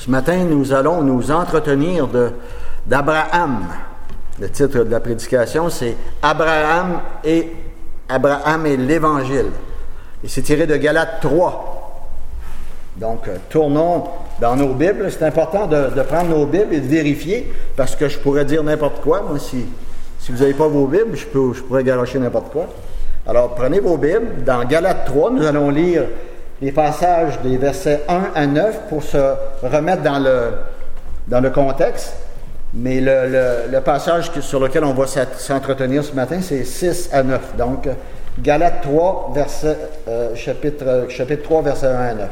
Ce matin, nous allons nous entretenir d'Abraham. Le titre de la prédication, c'est Abraham et l'Évangile. Et c'est tiré de Galates 3. Donc, tournons dans nos Bibles. C'est important de prendre nos Bibles et de vérifier, parce que je pourrais dire n'importe quoi. Moi, si vous n'avez pas vos Bibles, je pourrais garocher n'importe quoi. Alors, prenez vos Bibles. Dans Galates 3, nous allons lire les passages des versets 1 à 9 pour se remettre dans le contexte. Mais le passage sur lequel on va s'entretenir ce matin, c'est 6 à 9. Donc, Galates 3, chapitre 3, versets 1 à 9.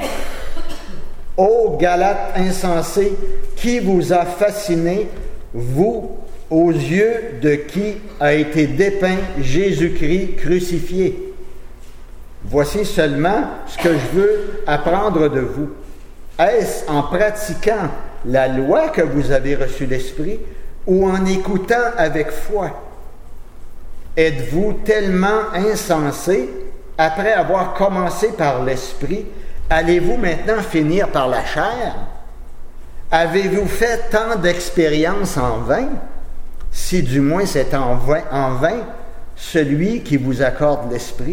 « Ô Galates insensés, qui vous a fasciné, vous, aux yeux de qui a été dépeint Jésus-Christ crucifié? Voici seulement ce que je veux apprendre de vous. Est-ce en pratiquant la loi que vous avez reçu l'Esprit ou en écoutant avec foi? Êtes-vous tellement insensés, après avoir commencé par l'Esprit, allez-vous maintenant finir par la chair? Avez-vous fait tant d'expériences en vain? Si du moins c'est en vain celui qui vous accorde l'Esprit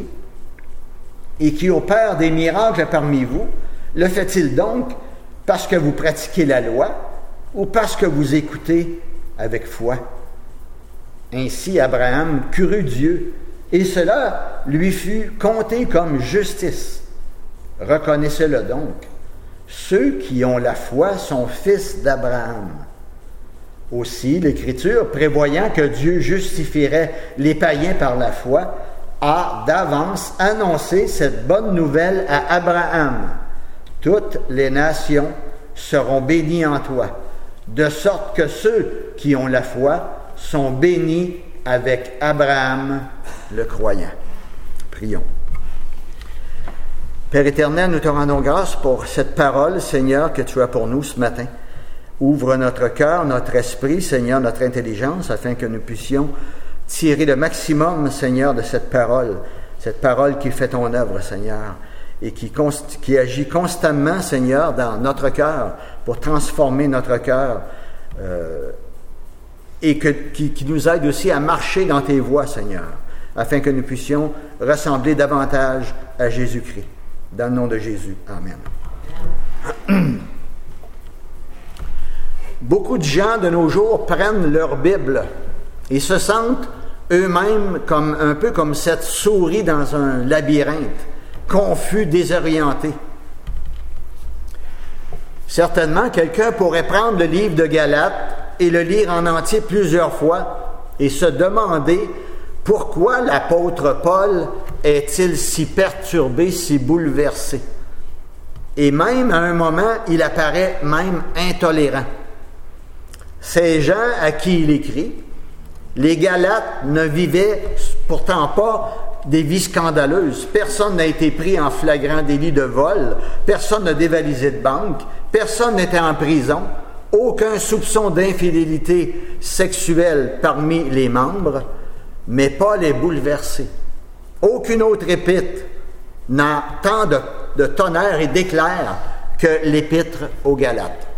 et qui opère des miracles parmi vous, le fait-il donc parce que vous pratiquez la loi ou parce que vous écoutez avec foi? Ainsi Abraham crut Dieu, et cela lui fut compté comme justice. Reconnaissez-le donc. Ceux qui ont la foi sont fils d'Abraham. Aussi, l'Écriture, prévoyant que Dieu justifierait les païens par la foi, a d'avance annoncé cette bonne nouvelle à Abraham. Toutes les nations seront bénies en toi, de sorte que ceux qui ont la foi sont bénis avec Abraham le croyant. Prions. Père éternel, nous te rendons grâce pour cette parole, Seigneur, que tu as pour nous ce matin. Ouvre notre cœur, notre esprit, Seigneur, notre intelligence, afin que nous puissions tirer le maximum, Seigneur, de cette parole qui fait ton œuvre, Seigneur, et qui agit constamment, Seigneur, dans notre cœur, pour transformer notre cœur, et qui nous aide aussi à marcher dans tes voies, Seigneur, afin que nous puissions ressembler davantage à Jésus-Christ. Dans le nom de Jésus. Amen. Beaucoup de gens de nos jours prennent leur Bible et se sentent eux-mêmes un peu comme cette souris dans un labyrinthe, confus, désorientés. Certainement, quelqu'un pourrait prendre le livre de Galates et le lire en entier plusieurs fois et se demander pourquoi l'apôtre Paul est-il si perturbé, si bouleversé. Et même à un moment, il apparaît même intolérant. Ces gens à qui il écrit, les Galates ne vivaient pourtant pas des vies scandaleuses. Personne n'a été pris en flagrant délit de vol, personne n'a dévalisé de banque, personne n'était en prison, aucun soupçon d'infidélité sexuelle parmi les membres, mais Paul est bouleversé. Aucune autre épître n'a tant de tonnerre et d'éclair que l'épître aux Galates.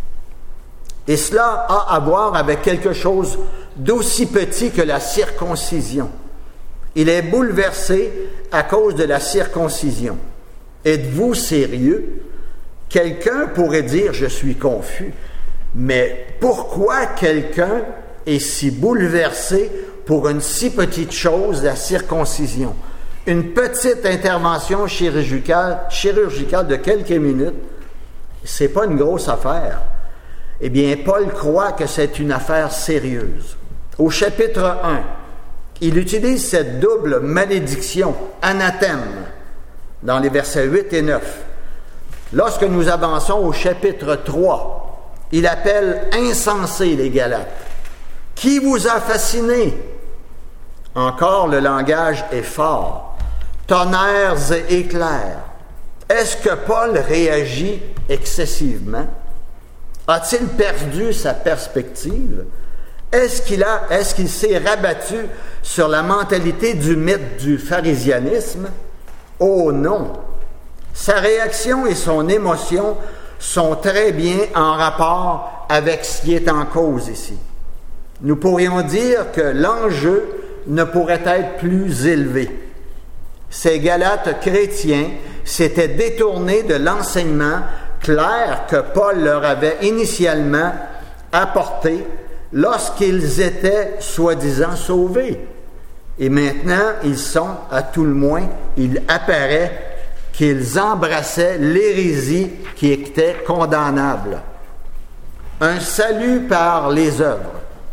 Et cela a à voir avec quelque chose d'aussi petit que la circoncision. Il est bouleversé à cause de la circoncision. Êtes-vous sérieux? Quelqu'un pourrait dire « je suis confus », mais pourquoi quelqu'un est si bouleversé pour une si petite chose, la circoncision? Une petite intervention chirurgicale de quelques minutes, c'est pas une grosse affaire. Eh bien, Paul croit que c'est une affaire sérieuse. Au chapitre 1, il utilise cette double malédiction, anathème, dans les versets 8 et 9. Lorsque nous avançons au chapitre 3, il appelle insensés les Galates. Qui vous a fasciné? Encore, le langage est fort. Tonnerres et éclairs. Est-ce que Paul réagit excessivement? A-t-il perdu sa perspective? Est-ce qu'il s'est rabattu sur la mentalité du mythe du pharisianisme? Oh non! Sa réaction et son émotion sont très bien en rapport avec ce qui est en cause ici. Nous pourrions dire que l'enjeu ne pourrait être plus élevé. Ces Galates chrétiens s'étaient détournés de l'enseignement clair que Paul leur avait initialement apporté lorsqu'ils étaient soi-disant sauvés. Et maintenant, ils sont, à tout le moins, il apparaît qu'ils embrassaient l'hérésie qui était condamnable. Un salut par les œuvres.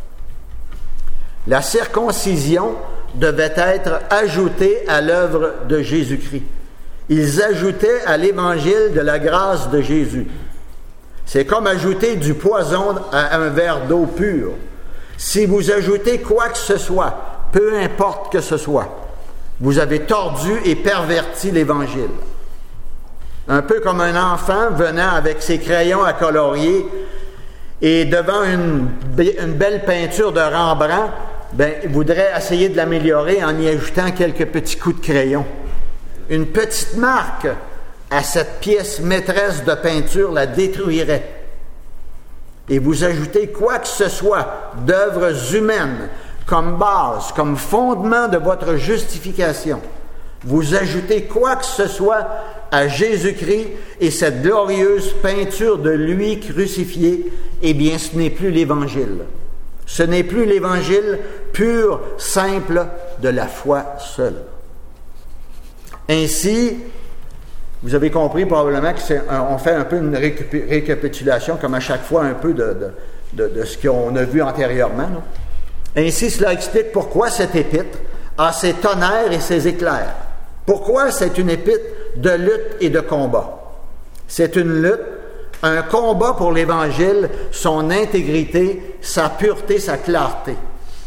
La circoncision devait être ajoutée à l'œuvre de Jésus-Christ. Ils ajoutaient à l'évangile de la grâce de Jésus. C'est comme ajouter du poison à un verre d'eau pure. Si vous ajoutez quoi que ce soit, peu importe que ce soit, vous avez tordu et perverti l'évangile. Un peu comme un enfant venant avec ses crayons à colorier et devant une belle peinture de Rembrandt, il voudrait essayer de l'améliorer en y ajoutant quelques petits coups de crayon. Une petite marque à cette pièce maîtresse de peinture la détruirait. Et vous ajoutez quoi que ce soit d'œuvres humaines comme base, comme fondement de votre justification. Vous ajoutez quoi que ce soit à Jésus-Christ et cette glorieuse peinture de lui crucifié, eh bien, ce n'est plus l'Évangile. Ce n'est plus l'Évangile pur, simple, de la foi seule. Ainsi, vous avez compris probablement qu'on fait un peu une récapitulation, comme à chaque fois, un peu de ce qu'on a vu antérieurement. Là. Ainsi, cela explique pourquoi cette épître a ses tonnerres et ses éclairs. Pourquoi c'est une épître de lutte et de combat? C'est une lutte, un combat pour l'Évangile, son intégrité, sa pureté, sa clarté.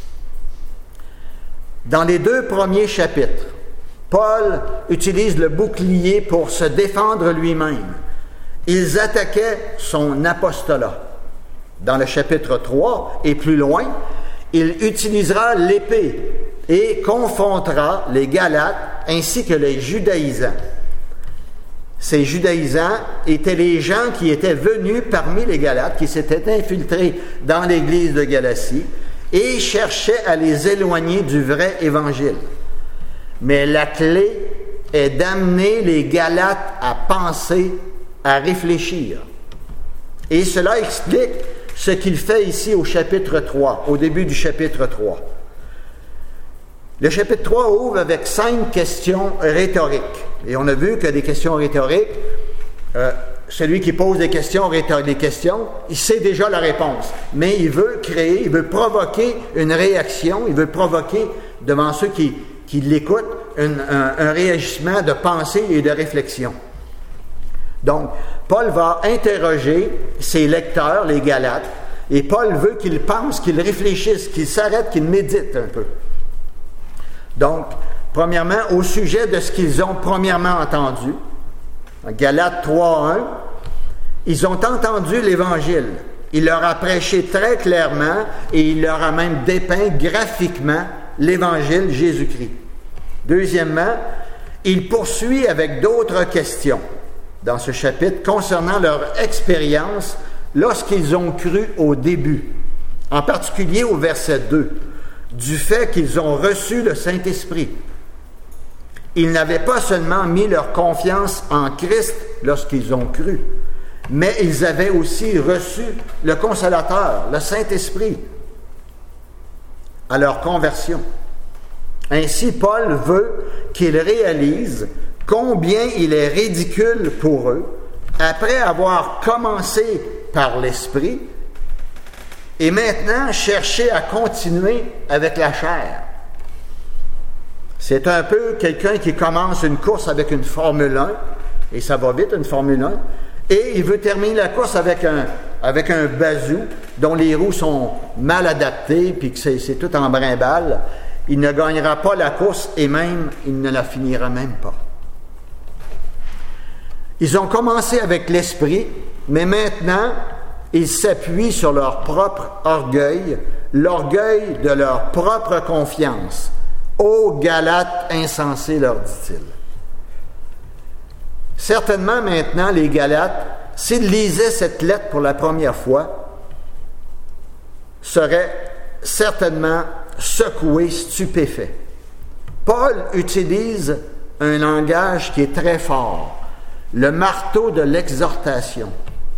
Dans les 2 premiers chapitres, Paul utilise le bouclier pour se défendre lui-même. Ils attaquaient son apostolat. Dans le chapitre 3 et plus loin, il utilisera l'épée et confrontera les Galates ainsi que les judaïsants. Ces judaïsants étaient les gens qui étaient venus parmi les Galates, qui s'étaient infiltrés dans l'église de Galatie et cherchaient à les éloigner du vrai évangile. Mais la clé est d'amener les Galates à penser, à réfléchir. Et cela explique ce qu'il fait ici au chapitre 3, au début du chapitre 3. Le chapitre 3 ouvre avec 5 questions rhétoriques. Et on a vu que des questions rhétoriques, celui qui pose des questions, il sait déjà la réponse. Mais il veut provoquer une réaction, il veut provoquer devant ceux qui l'écoutent un réagissement de pensée et de réflexion. Donc, Paul va interroger ses lecteurs, les Galates, et Paul veut qu'ils pensent, qu'ils réfléchissent, qu'ils s'arrêtent, qu'ils méditent un peu. Donc, premièrement, au sujet de ce qu'ils ont premièrement entendu, en Galates 3:1, ils ont entendu l'Évangile. Il leur a prêché très clairement et il leur a même dépeint graphiquement l'Évangile Jésus-Christ. Deuxièmement, il poursuit avec d'autres questions dans ce chapitre concernant leur expérience lorsqu'ils ont cru au début, en particulier au verset 2, du fait qu'ils ont reçu le Saint-Esprit. Ils n'avaient pas seulement mis leur confiance en Christ lorsqu'ils ont cru, mais ils avaient aussi reçu le Consolateur, le Saint-Esprit, à leur conversion. Ainsi, Paul veut qu'ils réalisent combien il est ridicule pour eux, après avoir commencé par l'Esprit, et maintenant chercher à continuer avec la chair. C'est un peu quelqu'un qui commence une course avec une Formule 1, et ça va vite, une Formule 1, et il veut terminer la course avec un bazou dont les roues sont mal adaptées, puis que c'est tout en brimballe. Il ne gagnera pas la course et même, il ne la finira même pas. Ils ont commencé avec l'esprit, mais maintenant, ils s'appuient sur leur propre orgueil, l'orgueil de leur propre confiance. « Ô Galates insensés, leur dit-il. » Certainement maintenant, les Galates s'il lisait cette lettre pour la première fois, serait certainement secoué, stupéfait. Paul utilise un langage qui est très fort, le marteau de l'exhortation,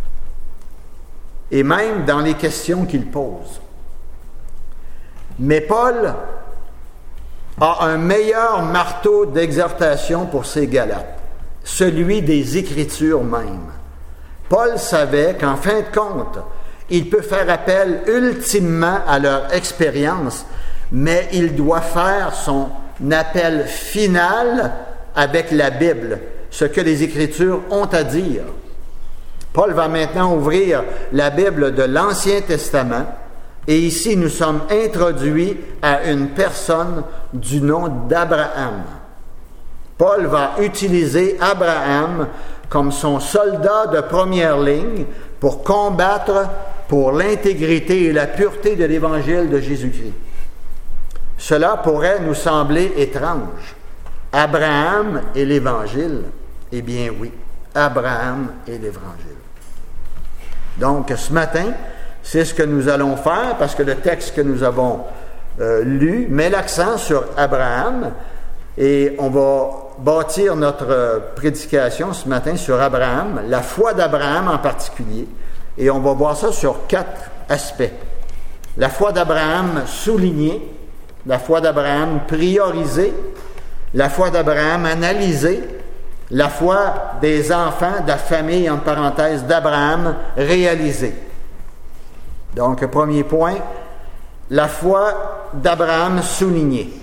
et même dans les questions qu'il pose. Mais Paul a un meilleur marteau d'exhortation pour ses Galates, celui des Écritures même. Paul savait qu'en fin de compte, il peut faire appel ultimement à leur expérience, mais il doit faire son appel final avec la Bible, ce que les Écritures ont à dire. Paul va maintenant ouvrir la Bible de l'Ancien Testament, et ici nous sommes introduits à une personne du nom d'Abraham. Paul va utiliser Abraham comme son soldat de première ligne pour combattre pour l'intégrité et la pureté de l'Évangile de Jésus-Christ. Cela pourrait nous sembler étrange. Abraham et l'Évangile? Eh bien oui, Abraham et l'Évangile. Donc ce matin, c'est ce que nous allons faire parce que le texte que nous avons lu met l'accent sur Abraham et on va bâtir notre prédication ce matin sur Abraham, la foi d'Abraham en particulier, et on va voir ça sur 4 aspects. La foi d'Abraham soulignée, la foi d'Abraham priorisée, la foi d'Abraham analysée, la foi des enfants de la famille, en parenthèse, d'Abraham réalisée. Donc, premier point, la foi d'Abraham soulignée.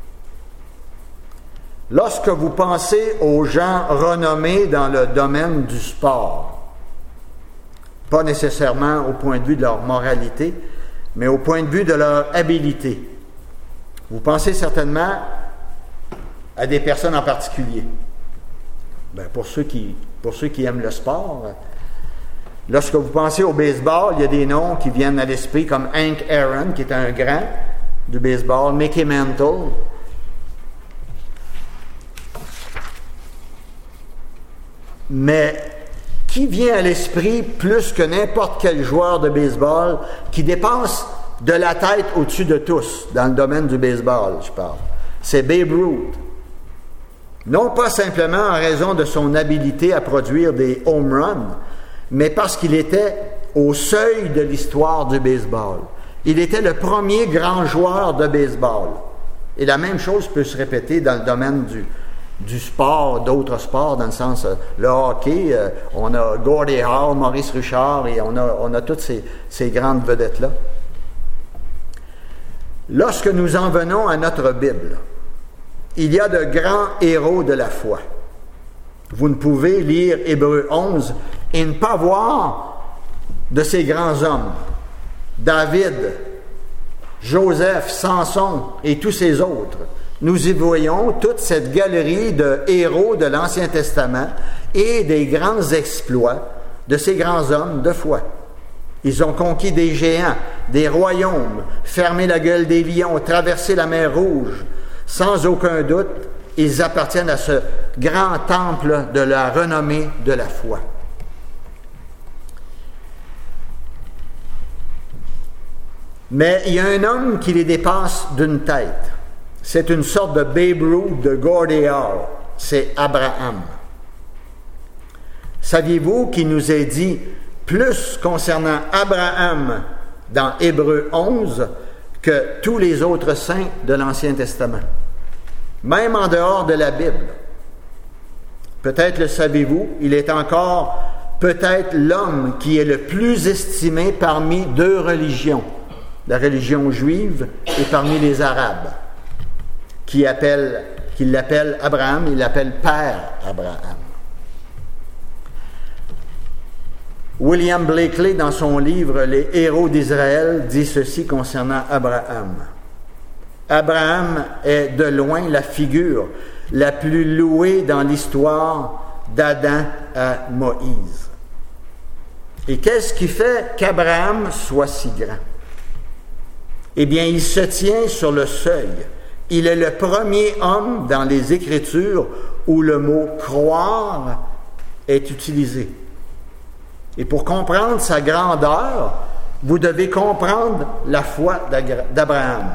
Lorsque vous pensez aux gens renommés dans le domaine du sport, pas nécessairement au point de vue de leur moralité, mais au point de vue de leur habileté, vous pensez certainement à des personnes en particulier. Bien, pour ceux qui aiment le sport, lorsque vous pensez au baseball, il y a des noms qui viennent à l'esprit comme Hank Aaron, qui est un grand du baseball, Mickey Mantle. Mais qui vient à l'esprit plus que n'importe quel joueur de baseball qui dépasse de la tête au-dessus de tous dans le domaine du baseball, je parle? C'est Babe Ruth. Non pas simplement en raison de son habileté à produire des home runs, mais parce qu'il était au seuil de l'histoire du baseball. Il était le premier grand joueur de baseball. Et la même chose peut se répéter dans le domaine du sport, d'autres sports, dans le sens, le hockey, on a Gordie Howe, Maurice Richard, et on a toutes ces grandes vedettes-là. Lorsque nous en venons à notre Bible, il y a de grands héros de la foi. Vous ne pouvez lire Hébreux 11 et ne pas voir de ces grands hommes. David, Joseph, Samson et tous ces autres. Nous y voyons toute cette galerie de héros de l'Ancien Testament et des grands exploits de ces grands hommes de foi. Ils ont conquis des géants, des royaumes, fermé la gueule des lions, traversé la mer Rouge. Sans aucun doute, ils appartiennent à ce grand temple de la renommée de la foi. Mais il y a un homme qui les dépasse d'une tête. C'est une sorte de Babe Ruth de Gordie Howe. C'est Abraham. Saviez-vous qu'il nous est dit plus concernant Abraham dans Hébreux 11 que tous les autres saints de l'Ancien Testament? Même en dehors de la Bible. Peut-être le savez-vous, il est encore peut-être l'homme qui est le plus estimé parmi 2 religions, la religion juive et parmi les Arabes, qui l'appelle Abraham, il l'appelle Père Abraham. William Blakely, dans son livre « Les héros d'Israël », dit ceci concernant Abraham. Abraham est de loin la figure la plus louée dans l'histoire d'Adam à Moïse. Et qu'est-ce qui fait qu'Abraham soit si grand? Eh bien, il se tient sur le seuil. Il est le premier homme dans les Écritures où le mot « croire » est utilisé. Et pour comprendre sa grandeur, vous devez comprendre la foi d'Abraham.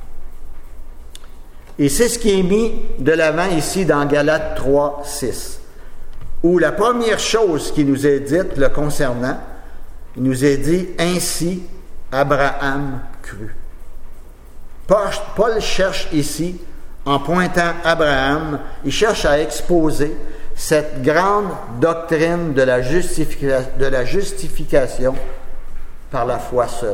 Et c'est ce qui est mis de l'avant ici dans Galates 3, 6, où la première chose qui nous est dite le concernant, il nous est dit « Ainsi Abraham crut ». Paul cherche ici, en pointant Abraham, il cherche à exposer cette grande doctrine de la justification par la foi seule.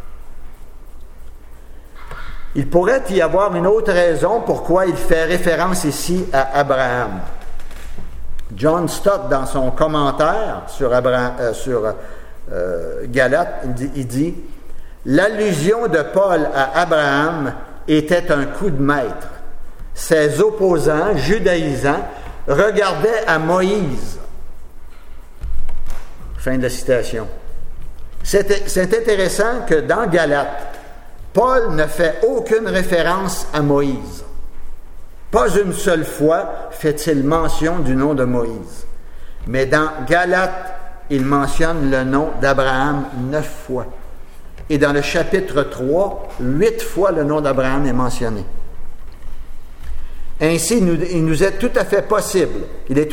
Il pourrait y avoir une autre raison pourquoi il fait référence ici à Abraham. John Stott, dans son commentaire sur Galates, il dit « L'allusion de Paul à Abraham était un coup de maître. Ses opposants, judaïsants, regardaient à Moïse. » Fin de la citation. C'est intéressant que dans Galates, Paul ne fait aucune référence à Moïse. Pas une seule fois fait-il mention du nom de Moïse. Mais dans Galates, il mentionne le nom d'Abraham 9 fois. Et dans le chapitre 3, 8 fois le nom d'Abraham est mentionné. Ainsi, il nous est tout à fait possible,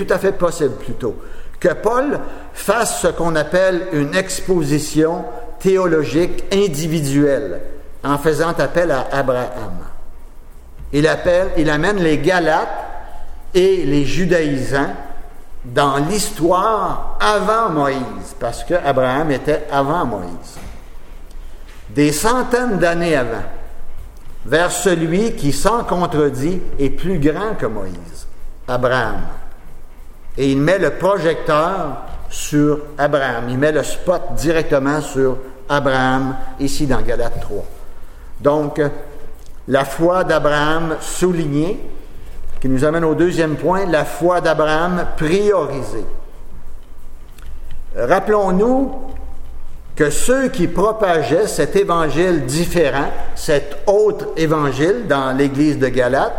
que Paul fasse ce qu'on appelle une exposition théologique individuelle, en faisant appel à Abraham. Il amène les Galates et les judaïsants dans l'histoire avant Moïse, parce qu'Abraham était avant Moïse. Des centaines d'années avant, vers celui qui, sans contredit, est plus grand que Moïse, Abraham. Et il met le projecteur sur Abraham. Il met le spot directement sur Abraham, ici dans Galates 3. Donc, la foi d'Abraham soulignée, qui nous amène au deuxième point, la foi d'Abraham priorisée. Rappelons-nous que ceux qui propageaient cet évangile différent, cet autre évangile dans l'Église de Galates,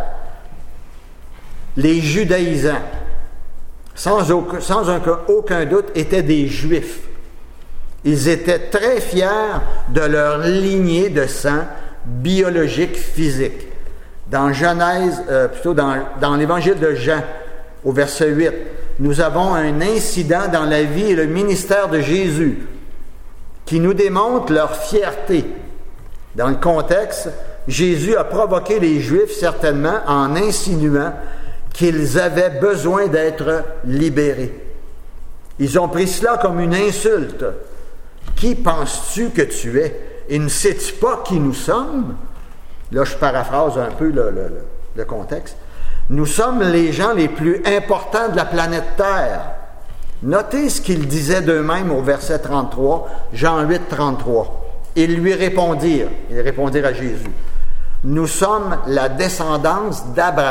les judaïsants, sans aucun doute, étaient des Juifs. Ils étaient très fiers de leur lignée de sang biologique physique. Dans Genèse, dans l'Évangile de Jean, au verset 8, nous avons un incident dans la vie et le ministère de Jésus qui nous démontre leur fierté. Dans le contexte, Jésus a provoqué les Juifs certainement en insinuant qu'ils avaient besoin d'être libérés. Ils ont pris cela comme une insulte. Qui penses-tu que tu es? Et ne sais-tu pas qui nous sommes? Là, je paraphrase un peu le contexte. Nous sommes les gens les plus importants de la planète Terre. Notez ce qu'ils disaient d'eux-mêmes au verset 33, Jean 8, 33. Ils répondirent à Jésus, « Nous sommes la descendance d'Abraham. »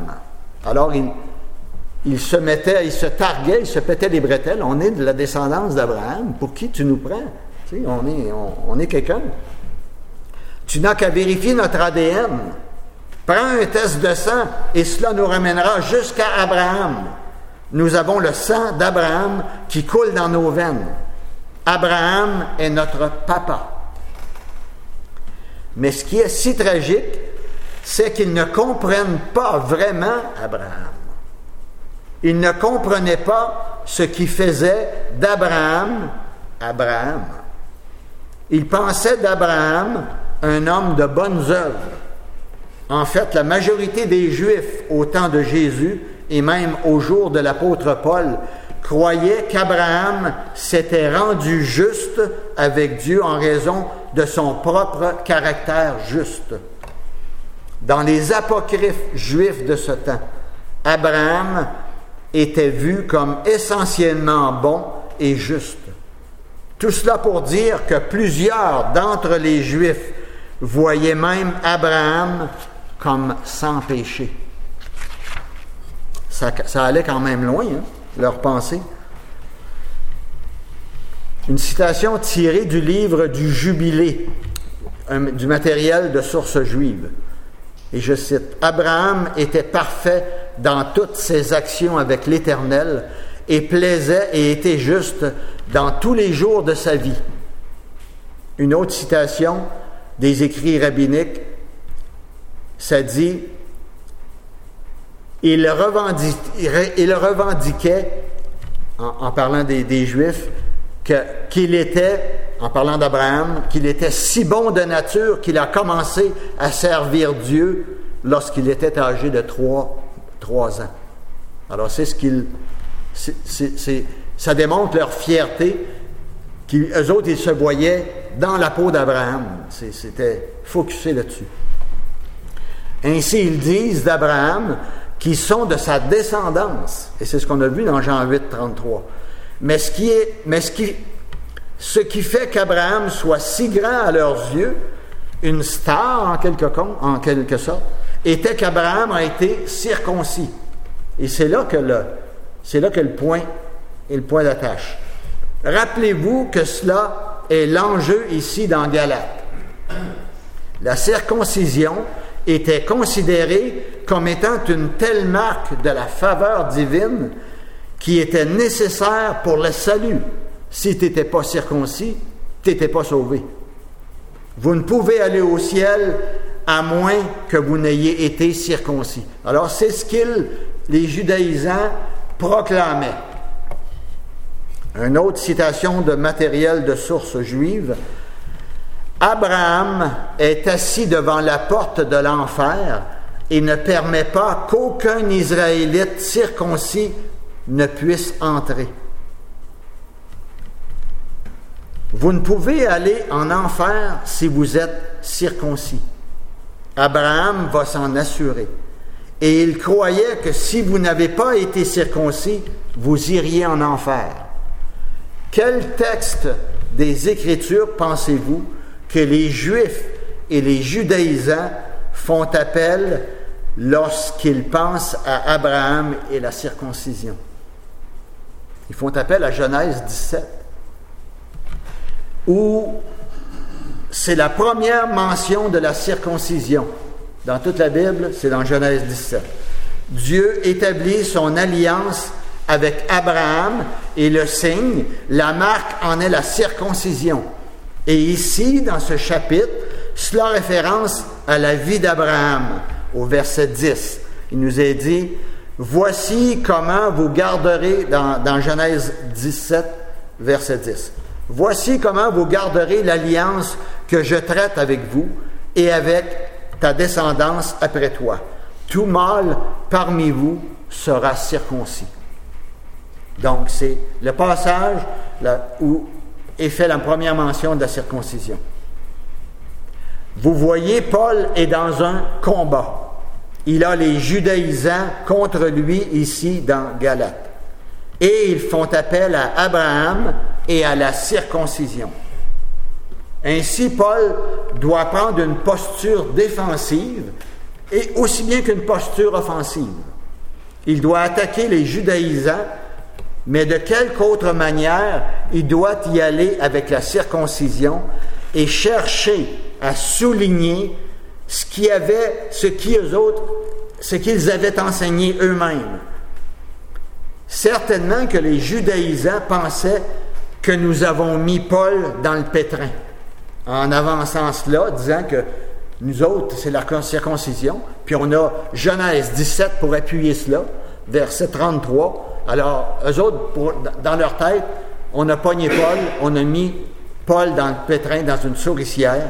Alors, ils se targuaient, ils se pétaient les bretelles. On est de la descendance d'Abraham. Pour qui tu nous prends? Tu sais, on est quelqu'un. Tu n'as qu'à vérifier notre ADN. Prends un test de sang et cela nous ramènera jusqu'à Abraham. Nous avons le sang d'Abraham qui coule dans nos veines. Abraham est notre papa. Mais ce qui est si tragique, c'est qu'ils ne comprennent pas vraiment Abraham. Ils ne comprenaient pas ce qui faisait d'Abraham Abraham. Ils pensaient d'Abraham un homme de bonnes œuvres. En fait, la majorité des Juifs au temps de Jésus et même au jour de l'apôtre Paul croyaient qu'Abraham s'était rendu juste avec Dieu en raison de son propre caractère juste. Dans les apocryphes juifs de ce temps, Abraham était vu comme essentiellement bon et juste. Tout cela pour dire que plusieurs d'entre les Juifs voyaient même Abraham comme sans péché. Ça allait quand même loin, leur pensée. Une citation tirée du livre du Jubilé, du matériel de sources juives. Et je cite, « Abraham était parfait dans toutes ses actions avec l'Éternel, et plaisait et était juste dans tous les jours de sa vie. Une autre citation des écrits rabbiniques, ça dit, il revendiquait, en parlant des Juifs, qu'il était, en parlant d'Abraham, qu'il était si bon de nature qu'il a commencé à servir Dieu lorsqu'il était âgé de 3 ans. Alors c'est ce qu'ils... ça démontre leur fierté, qu'eux autres, ils se voyaient dans la peau d'Abraham. C'était focusé là-dessus. Ainsi, ils disent d'Abraham qu'ils sont de sa descendance. Et c'est ce qu'on a vu dans Jean 8, 33. Ce qui fait qu'Abraham soit si grand à leurs yeux, une star en quelque sorte, était qu'Abraham a été circoncis. Et c'est là que le point est le point d'attache. Rappelez-vous que cela est l'enjeu ici dans Galates. La circoncision était considérée comme étant une telle marque de la faveur divine qui était nécessaire pour le salut. Si tu n'étais pas circoncis, tu n'étais pas sauvé. Vous ne pouvez aller au ciel à moins que vous n'ayez été circoncis. Alors, c'est ce les judaïsants proclamaient. Une autre citation de matériel de source juive. Abraham est assis devant la porte de l'enfer et ne permet pas qu'aucun Israélite circoncis ne puisse entrer. Vous ne pouvez aller en enfer si vous êtes circoncis. Abraham va s'en assurer. Et il croyait que si vous n'avez pas été circoncis, vous iriez en enfer. Quel texte des Écritures pensez-vous que les Juifs et les judaïsants font appel lorsqu'ils pensent à Abraham et la circoncision? Ils font appel à Genèse 17, où c'est la première mention de la circoncision. Dans toute la Bible, c'est dans Genèse 17. Dieu établit son alliance avec Abraham et le signe, la marque en est la circoncision. Et ici, dans ce chapitre, cela référence à la vie d'Abraham, au verset 10. Il nous est dit, « Voici comment vous garderez, dans Genèse 17, verset 10, « Voici comment vous garderez l'alliance que je traite avec vous et avec ta descendance après toi. Tout mâle parmi vous sera circoncis. » Donc, c'est le passage où est fait la première mention de la circoncision. Vous voyez, Paul est dans un combat. Il a les judaïsants contre lui ici dans Galates. Et ils font appel à Abraham et à la circoncision. Ainsi, Paul doit prendre une posture défensive et aussi bien qu'une posture offensive. Il doit attaquer les judaïsants, mais de quelque autre manière, il doit y aller avec la circoncision et chercher à souligner ce qu'ils avaient enseigné eux-mêmes. Certainement que les judaïsants pensaient que nous avons mis Paul dans le pétrin, en avançant cela, disant que nous autres, c'est la circoncision, puis on a Genèse 17 pour appuyer cela, verset 33. Alors, eux autres, dans leur tête, on a pogné Paul, on a mis Paul dans le pétrin, dans une souricière.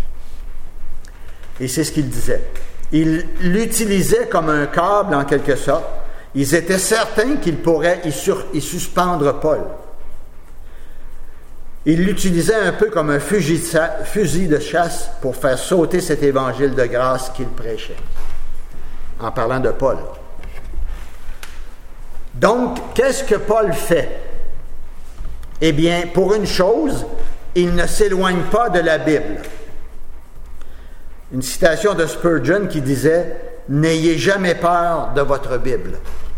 Et c'est ce qu'ils disaient. Ils l'utilisaient comme un câble, en quelque sorte. Ils étaient certains qu'ils pourraient y suspendre Paul. Ils l'utilisaient un peu comme un fusil de chasse pour faire sauter cet évangile de grâce qu'il prêchait, en parlant de Paul. Donc, qu'est-ce que Paul fait? Eh bien, pour une chose, il ne s'éloigne pas de la Bible. Une citation de Spurgeon qui disait « N'ayez jamais peur de votre Bible ».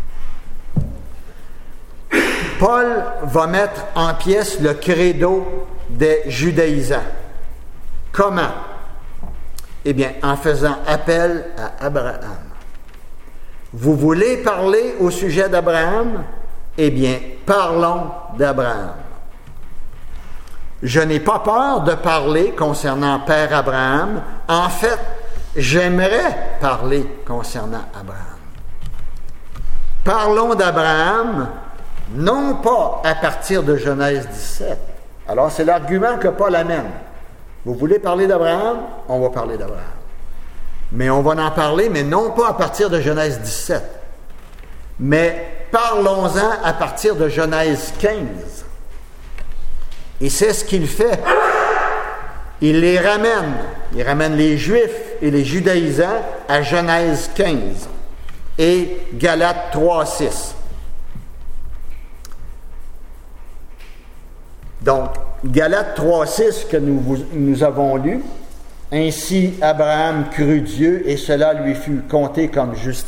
Paul va mettre en pièces le credo des judaïsants. Comment? Eh bien, en faisant appel à Abraham. Vous voulez parler au sujet d'Abraham? Eh bien, parlons d'Abraham. Je n'ai pas peur de parler concernant Père Abraham. En fait, j'aimerais parler concernant Abraham. Parlons d'Abraham, non pas à partir de Genèse 17. Alors, c'est l'argument que Paul amène. Vous voulez parler d'Abraham? On va parler d'Abraham. Mais on va en parler, mais non pas à partir de Genèse 17. Mais parlons-en à partir de Genèse 15. Et c'est ce qu'il fait. Il les ramène. Il ramène les Juifs et les judaïsants à Genèse 15 et Galates 3:6. Donc, Galates 3:6 que nous avons lu, « Ainsi Abraham crut Dieu et cela lui fut compté comme justice ».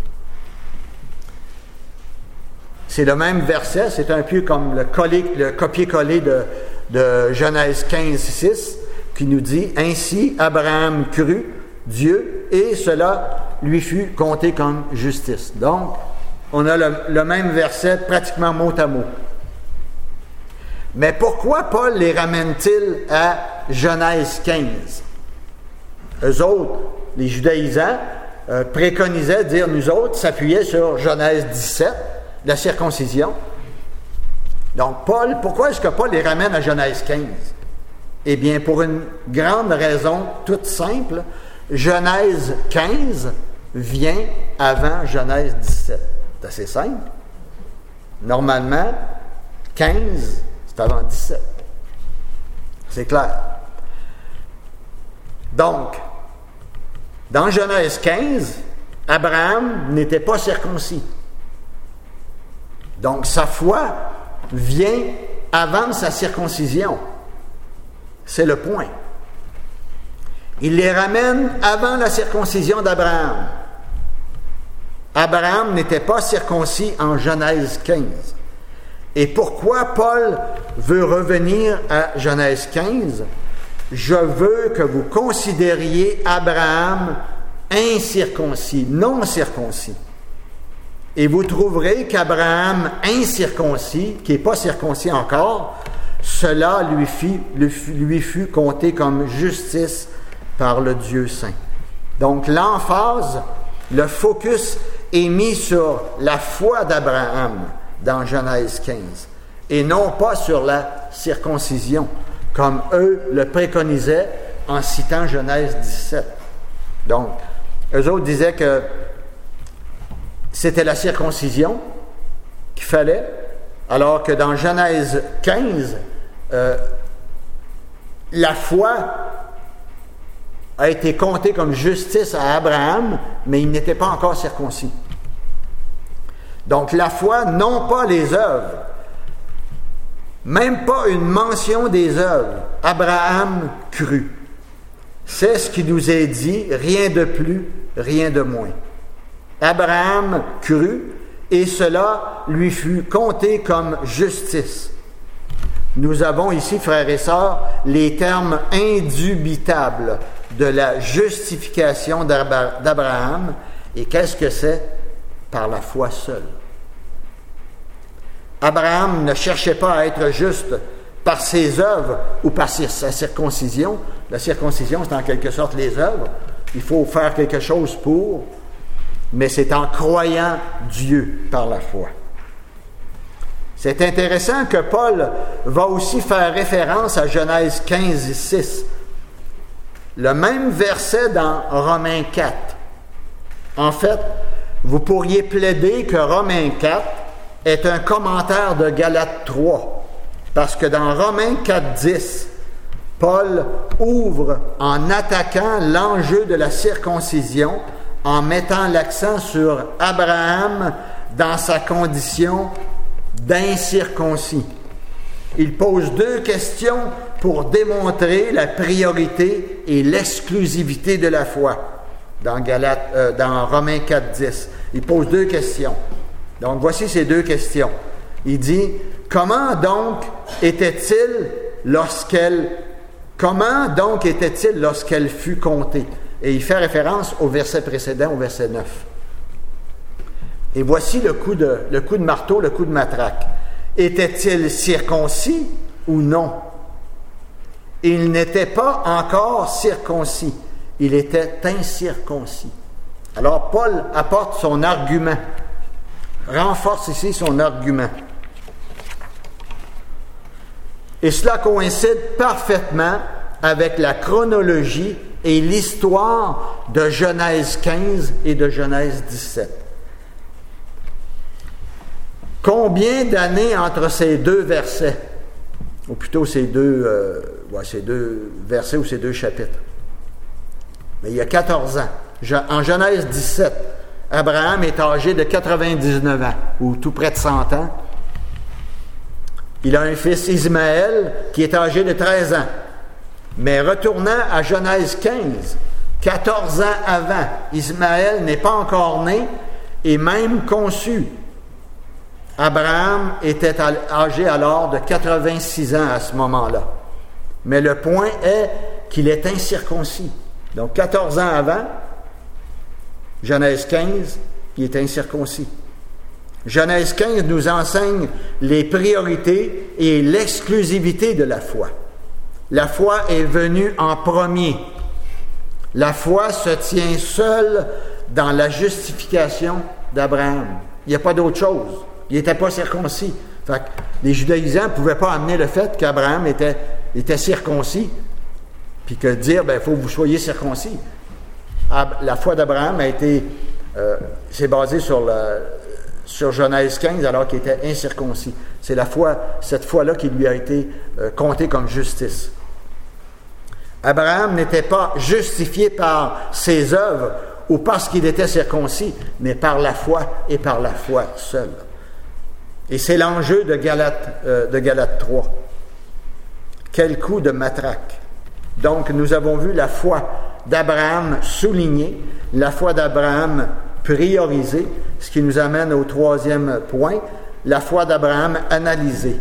C'est le même verset, c'est un peu comme le copier-coller de Genèse 15:6 qui nous dit « Ainsi Abraham crut Dieu et cela lui fut compté comme justice ». Donc, on a le même verset pratiquement mot à mot. Mais pourquoi Paul les ramène-t-il à Genèse 15? Eux autres, les judaïsants, préconisaient de dire, nous autres, s'appuyaient sur Genèse 17, la circoncision. Donc, pourquoi est-ce que Paul les ramène à Genèse 15? Eh bien, pour une grande raison toute simple, Genèse 15 vient avant Genèse 17. C'est assez simple. Normalement, 15, c'est avant 17. C'est clair. Donc, dans Genèse 15, Abraham n'était pas circoncis. Donc, sa foi vient avant sa circoncision. C'est le point. Il les ramène avant la circoncision d'Abraham. Abraham n'était pas circoncis en Genèse 15. Et pourquoi Paul veut revenir à Genèse 15? Je veux que vous considériez Abraham incirconcis, non circoncis. Et vous trouverez qu'Abraham incirconcis, qui n'est pas circoncis encore, cela lui fut compté comme justice par le Dieu saint. Donc l'emphase, le focus est mis sur la foi d'Abraham dans Genèse 15 et non pas sur la circoncision, comme eux le préconisaient en citant Genèse 17. Donc, eux autres disaient que c'était la circoncision qu'il fallait, alors que dans Genèse 15, la foi a été comptée comme justice à Abraham, mais il n'était pas encore circoncis. Donc la foi, non pas les œuvres, même pas une mention des œuvres. Abraham crut. C'est ce qui nous est dit, rien de plus, rien de moins. Abraham crut, et cela lui fut compté comme justice. Nous avons ici, frères et sœurs, les termes indubitables de la justification d'Abraham. Et qu'est-ce que c'est? Par la foi seule. Abraham ne cherchait pas à être juste par ses œuvres ou par sa circoncision. La circoncision, c'est en quelque sorte les œuvres. Il faut faire quelque chose pour, mais c'est en croyant Dieu par la foi. C'est intéressant que Paul va aussi faire référence à Genèse 15 et 6. Le même verset dans Romains 4. En fait, vous pourriez plaider que Romains 4 est un commentaire de Galates 3. Parce que dans Romains 4:10, Paul ouvre en attaquant l'enjeu de la circoncision, en mettant l'accent sur Abraham dans sa condition d'incirconcis. Il pose deux questions pour démontrer la priorité et l'exclusivité de la foi. Dans Romains 4:10, il pose deux questions. Donc voici ces deux questions. Il dit, comment donc était-il lorsqu'elle fut comptée? Et il fait référence au verset précédent, au verset 9. Et voici le coup de marteau, le coup de matraque. Était-il circoncis ou non? Il n'était pas encore circoncis. Il était incirconcis. Alors, Paul apporte son argument. Renforce ici son argument. Et cela coïncide parfaitement avec la chronologie et l'histoire de Genèse 15 et de Genèse 17. Combien d'années entre ces deux versets? Ou plutôt ces deux versets ou ces deux chapitres. Mais il y a 14 ans. En Genèse 17, Abraham est âgé de 99 ans, ou tout près de 100 ans. Il a un fils Ismaël qui est âgé de 13 ans. Mais retournant à Genèse 15, 14 ans avant, Ismaël n'est pas encore né et même conçu. Abraham était âgé alors de 86 ans à ce moment-là. Mais le point est qu'il est incirconcis. Donc 14 ans avant, Genèse 15, il est incirconcis. Genèse 15 nous enseigne les priorités et l'exclusivité de la foi. La foi est venue en premier. La foi se tient seule dans la justification d'Abraham. Il n'y a pas d'autre chose. Il n'était pas circoncis. Fait que les judaïsants ne pouvaient pas amener le fait qu'Abraham était circoncis, puis que dire, il faut que vous soyez circoncis. La foi d'Abraham s'est basée sur Genèse 15, alors qu'il était incirconcis. C'est cette foi-là qui lui a été comptée comme justice. Abraham n'était pas justifié par ses œuvres ou parce qu'il était circoncis, mais par la foi et par la foi seule. Et c'est l'enjeu de Galates 3. Quel coup de matraque! Donc, nous avons vu la foi d'Abraham soulignée, la foi d'Abraham priorisée, ce qui nous amène au troisième point, la foi d'Abraham analysée.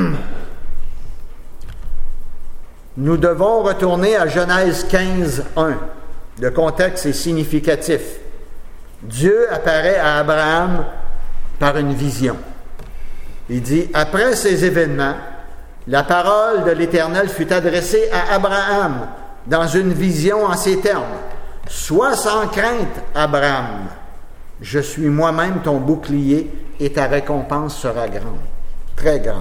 Nous devons retourner à Genèse 15, 1. Le contexte est significatif. Dieu apparaît à Abraham par une vision. Il dit, après ces événements, la parole de l'Éternel fut adressée à Abraham dans une vision en ces termes. Sois sans crainte, Abraham. Je suis moi-même ton bouclier et ta récompense sera grande, très grande.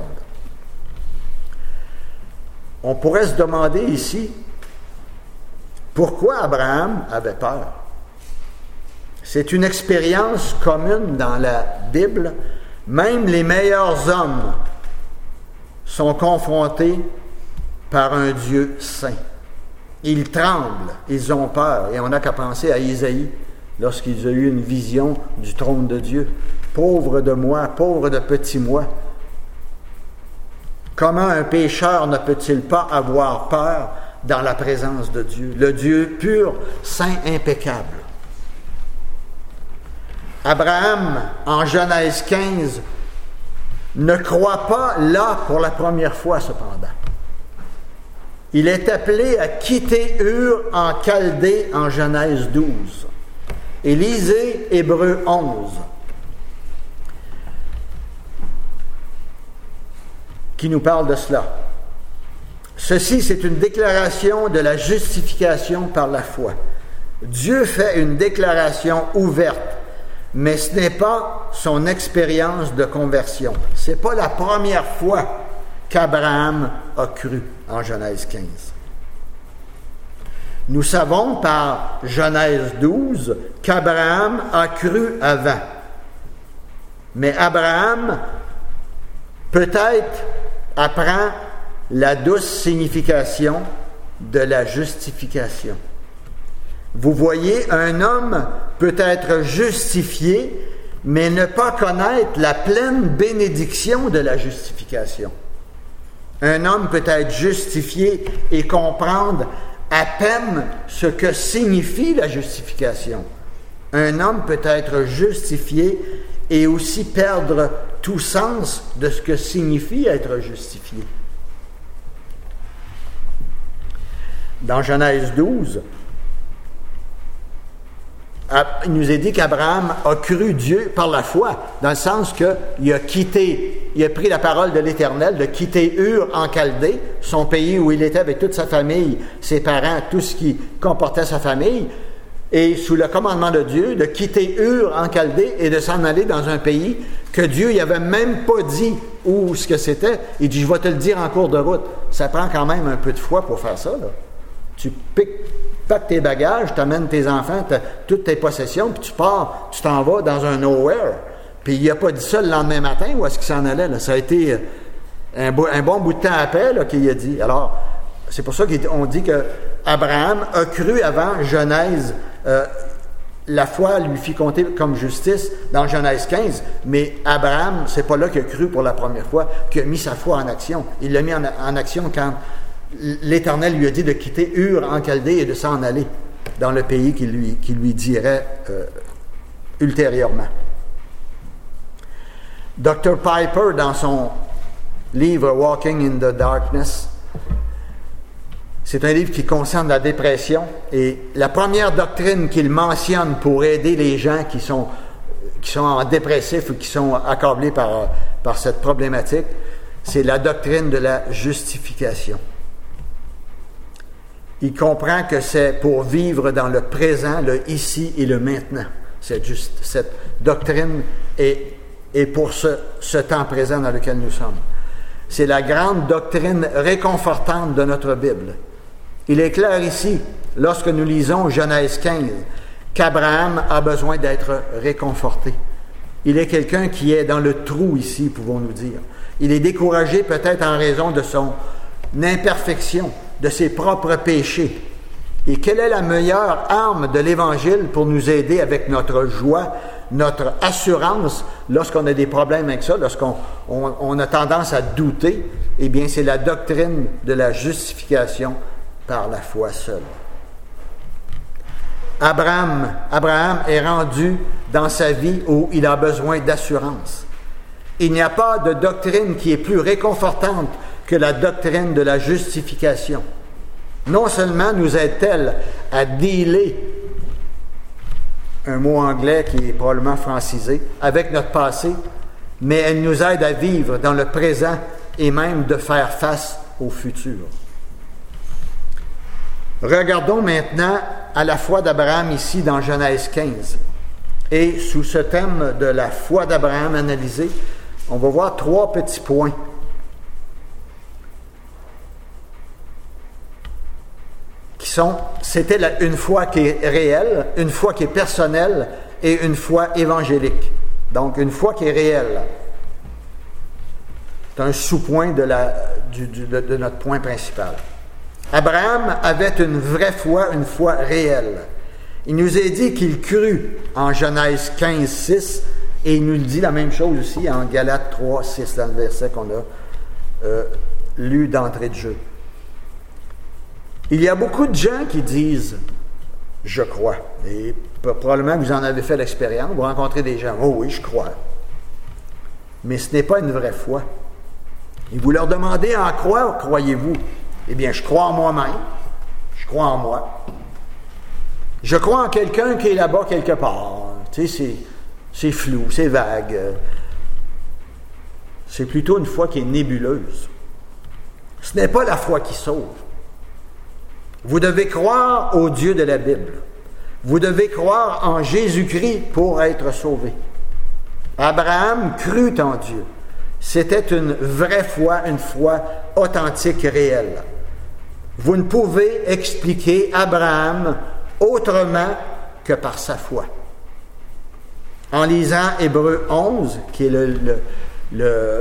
On pourrait se demander ici, pourquoi Abraham avait peur? C'est une expérience commune dans la Bible. Même les meilleurs hommes sont confrontés par un Dieu saint. Ils tremblent, ils ont peur. Et on n'a qu'à penser à Isaïe, lorsqu'il a eu une vision du trône de Dieu. Pauvre de moi, pauvre de petit moi. Comment un pécheur ne peut-il pas avoir peur dans la présence de Dieu? Le Dieu pur, saint, impeccable. Abraham, en Genèse 15, ne croit pas là pour la première fois, cependant. Il est appelé à quitter Ur en Chaldée en Genèse 12. Et lisez Hébreux 11, qui nous parle de cela. Ceci, c'est une déclaration de la justification par la foi. Dieu fait une déclaration ouverte, mais ce n'est pas son expérience de conversion. Ce n'est pas la première fois qu'Abraham a cru en Genèse 15. Nous savons par Genèse 12 qu'Abraham a cru avant. Mais Abraham peut-être apprend la douce signification de la justification. Vous voyez, un homme peut être justifié, mais ne pas connaître la pleine bénédiction de la justification. Un homme peut être justifié et comprendre à peine ce que signifie la justification. Un homme peut être justifié et aussi perdre tout sens de ce que signifie être justifié. Dans Genèse 12, il nous est dit qu'Abraham a cru Dieu par la foi, dans le sens qu'il a pris la parole de l'Éternel, de quitter Ur en Chaldée, son pays où il était avec toute sa famille, ses parents, tout ce qui comportait sa famille, et sous le commandement de Dieu, de quitter Ur en Chaldée et de s'en aller dans un pays que Dieu n'y avait même pas dit où ce que c'était. Il dit, je vais te le dire en cours de route. Ça prend quand même un peu de foi pour faire ça, là. Tu packes tes bagages, tu amènes tes enfants, toutes tes possessions, puis tu pars, tu t'en vas dans un nowhere. Puis il n'a pas dit ça le lendemain matin, où est-ce qu'il s'en allait, là. Ça a été un bon bout de temps après là, qu'il a dit. Alors, c'est pour ça qu'on dit qu'Abraham a cru avant Genèse, la foi lui fit compter comme justice dans Genèse 15, mais Abraham, c'est pas là qu'il a cru pour la première fois, qu'il a mis sa foi en action. Il l'a mis en action quand l'Éternel lui a dit de quitter Ur en Chaldée et de s'en aller dans le pays qu'il lui dirait ultérieurement. Dr. Piper, dans son livre « Walking in the Darkness », c'est un livre qui concerne la dépression, et la première doctrine qu'il mentionne pour aider les gens qui sont en dépressif ou qui sont accablés par cette problématique, c'est la doctrine de la justification. Il comprend que c'est pour vivre dans le présent, le ici et le maintenant. Cette doctrine est pour ce temps présent dans lequel nous sommes. C'est la grande doctrine réconfortante de notre Bible. Il est clair ici, lorsque nous lisons Genèse 15, qu'Abraham a besoin d'être réconforté. Il est quelqu'un qui est dans le trou ici, pouvons-nous dire. Il est découragé peut-être en raison de son imperfection, de ses propres péchés. Et quelle est la meilleure arme de l'Évangile pour nous aider avec notre joie, notre assurance, lorsqu'on a des problèmes avec ça, lorsqu'on a tendance à douter? Eh bien, c'est la doctrine de la justification par la foi seule. Abraham est rendu dans sa vie où il a besoin d'assurance. Il n'y a pas de doctrine qui est plus réconfortante que la doctrine de la justification. Non seulement nous aide-t-elle à dealer, un mot anglais qui est probablement francisé, avec notre passé, mais elle nous aide à vivre dans le présent et même de faire face au futur. Regardons maintenant à la foi d'Abraham ici dans Genèse 15. Et sous ce thème de la foi d'Abraham analysé, on va voir 3 petits points. C'était une foi qui est réelle, une foi qui est personnelle et une foi évangélique. Donc, une foi qui est réelle. C'est un sous-point de notre point principal. Abraham avait une vraie foi, une foi réelle. Il nous est dit qu'il crut en Genèse 15, 6, et il nous le dit la même chose aussi en Galates 3, 6, dans le verset qu'on a lu d'entrée de jeu. Il y a beaucoup de gens qui disent « je crois ». Et probablement que vous en avez fait l'expérience, vous rencontrez des gens « oh oui, je crois ». Mais ce n'est pas une vraie foi. Et vous leur demandez « en quoi croyez-vous » ? Eh bien, je crois en moi-même, je crois en moi. Je crois en quelqu'un qui est là-bas quelque part. Tu sais, c'est flou, c'est vague. C'est plutôt une foi qui est nébuleuse. Ce n'est pas la foi qui sauve. Vous devez croire au Dieu de la Bible. Vous devez croire en Jésus-Christ pour être sauvé. Abraham crut en Dieu. C'était une vraie foi, une foi authentique, réelle. Vous ne pouvez expliquer Abraham autrement que par sa foi. En lisant Hébreux 11, qui est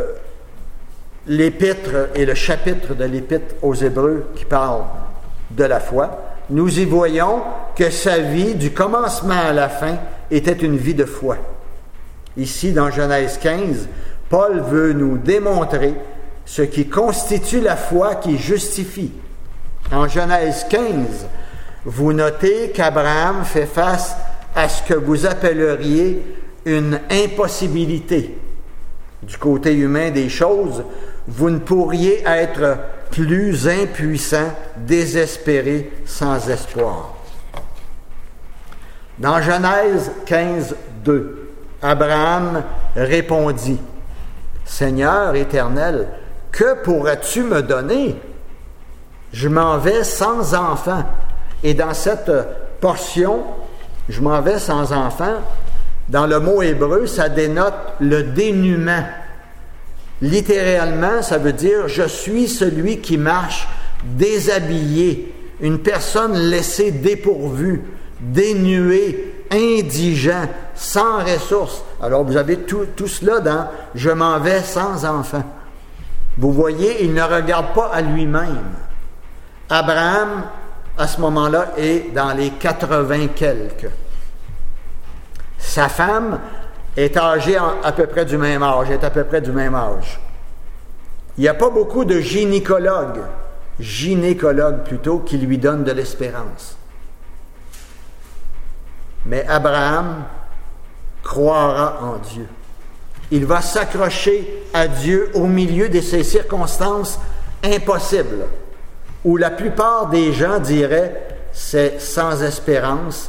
l'épître et le chapitre de l'épître aux Hébreux qui parle de la foi, nous y voyons que sa vie, du commencement à la fin, était une vie de foi. Ici, dans Genèse 15, Paul veut nous démontrer ce qui constitue la foi qui justifie. En Genèse 15, vous notez qu'Abraham fait face à ce que vous appelleriez une impossibilité. Du côté humain des choses, vous ne pourriez être plus impuissant, désespéré, sans espoir. Dans Genèse 15, 2, Abraham répondit, « Seigneur éternel, que pourras-tu me donner? Je m'en vais sans enfant. » Et dans cette portion, « je m'en vais sans enfant », dans le mot hébreu, ça dénote le dénuement. Littéralement, ça veut dire « je suis celui qui marche déshabillé », une personne laissée dépourvue, dénuée, indigent, sans ressources. Alors vous avez tout cela dans « je m'en vais sans enfant ». Vous voyez, il ne regarde pas à lui-même. Abraham, à ce moment-là, est dans les 80 quelques. Sa femme est âgée à peu près du même âge, Il n'y a pas beaucoup de gynécologues plutôt, qui lui donnent de l'espérance. Mais Abraham croira en Dieu. Il va s'accrocher à Dieu au milieu de ces circonstances impossibles, où la plupart des gens diraient c'est sans espérance,